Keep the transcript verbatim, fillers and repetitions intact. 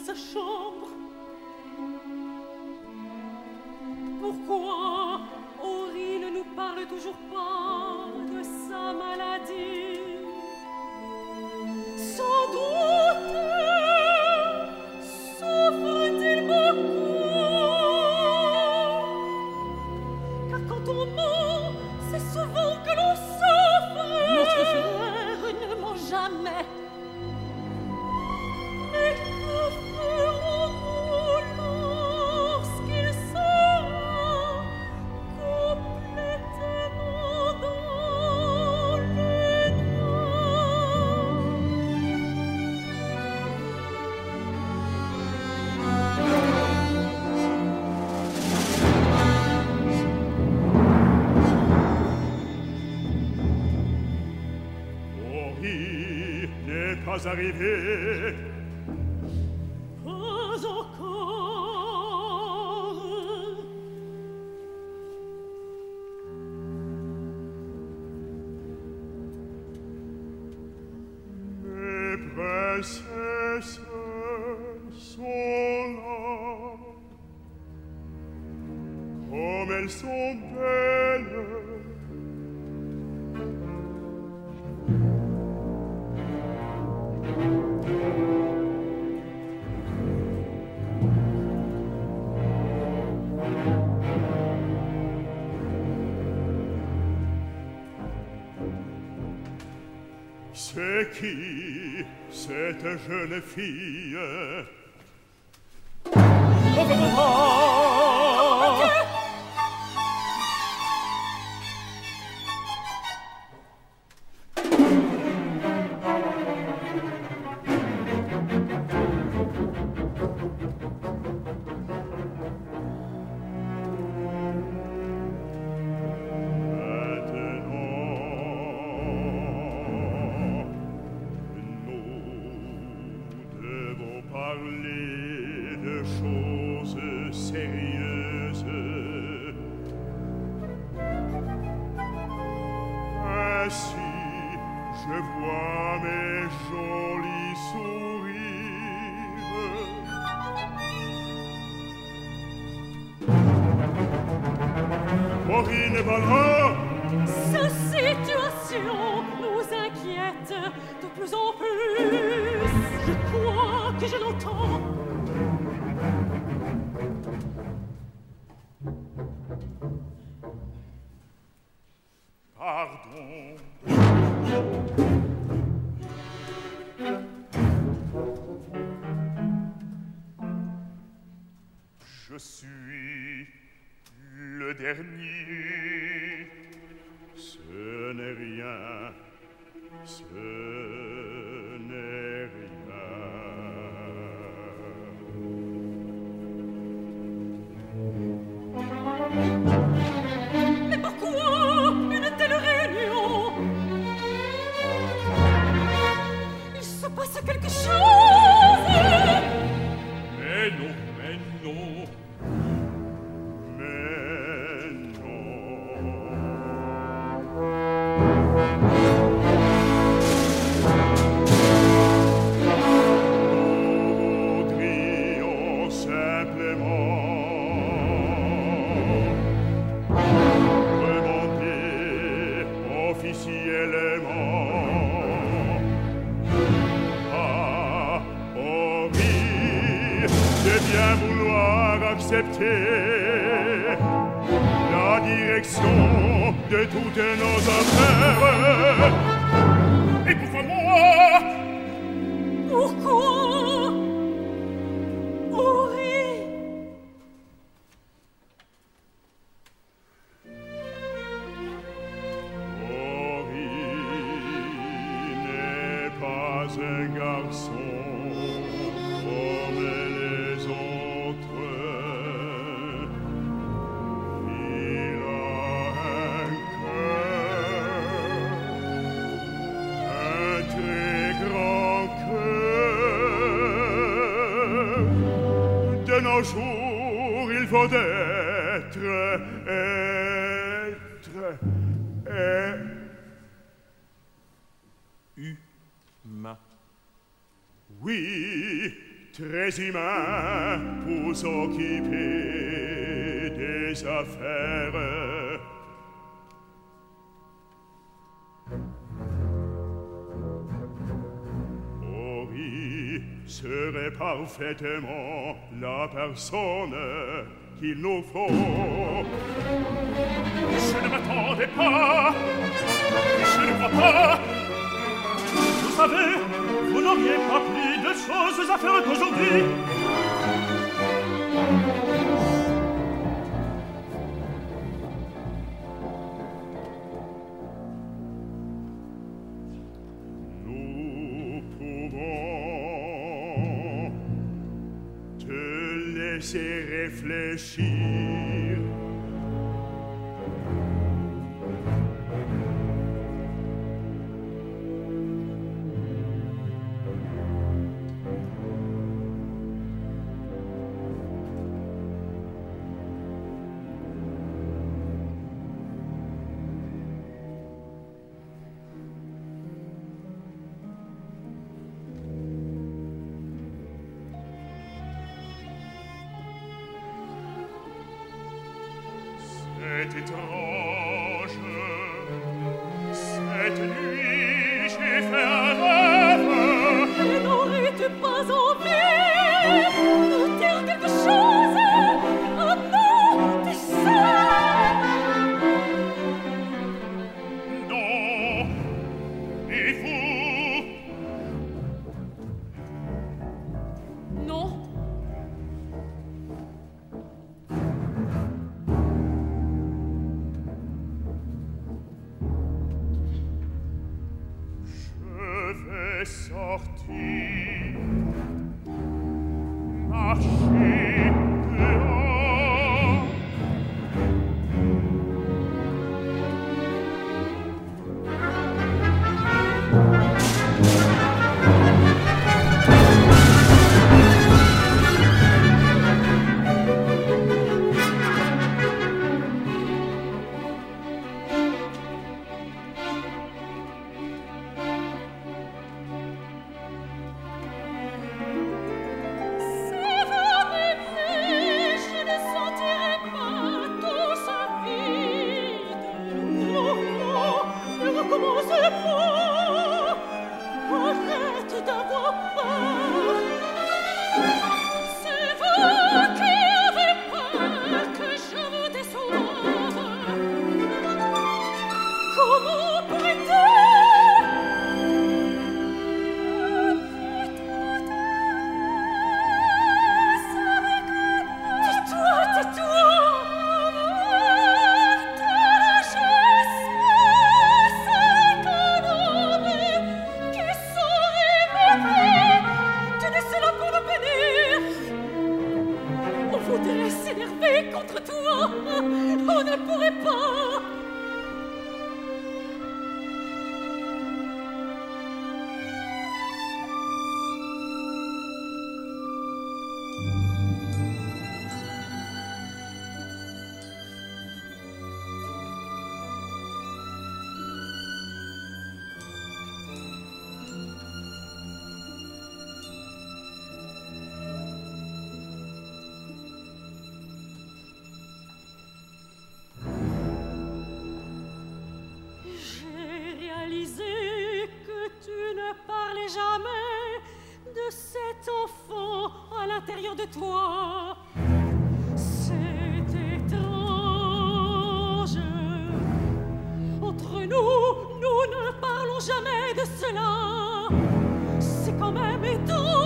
sa chambre. Pourquoi Henri ne nous parle toujours pas de sa maladie? Sans doute souffre-t-il beaucoup, car quand on ment, c'est souvent que l'on souffre. Notre frère ne ment jamais. Mais que ferons-nous lorsqu'il sera complètement dans le Henri n'est pas arrivé. Pas encore. Mes princesses sont là, comme elles sont belles. C'est qui cette jeune fille? Ainsi, je vois mes jolis sourires. Henri n'est pas là. Cette situation nous inquiète de plus en plus. Je crois que je l'entends. Pardon. Je suis le dernier. Ce n'est rien. Ce n'est rien. Mais pourquoi une telle réunion? Il se passe quelque chose. Mais non, mais non. Mais non. Nous voudrions simplement demander officiellement à Henri de bien vouloir accepter la direction de toutes nos affaires. Et pourquoi moi? Pourquoi Henri? Henri n'est pas un garçon comme les autres. Il a un cœur, un très grand cœur. De nos jours, il faut être, être, être humain. Oui, très humain pour s'occuper des affaires. Henri serait parfaitement la personne qu'il nous faut. Je ne m'attendais pas, je ne crois pas. Vous savez, vous n'auriez pas plus de choses à faire qu'aujourd'hui. Nous pouvons te laisser réfléchir. C'est étrange, cette nuit j'ai fait un rêve. Et n'aurais-tu pas envie de dire quelque chose? Oh non, tu sais. Non, et vous? Non. Sortir, marcher dehors. Arrête d'avoir peur. C'est vous qui avez peur que je vous déçoive. Comment pourrais-tu? Tais-toi, tais-toi. On voudrait s'énerver contre toi. On ne pourrait pas. Jamais de cet enfant à l'intérieur de toi. C'est étrange. Entre nous, nous ne parlons jamais de cela. C'est quand même étrange.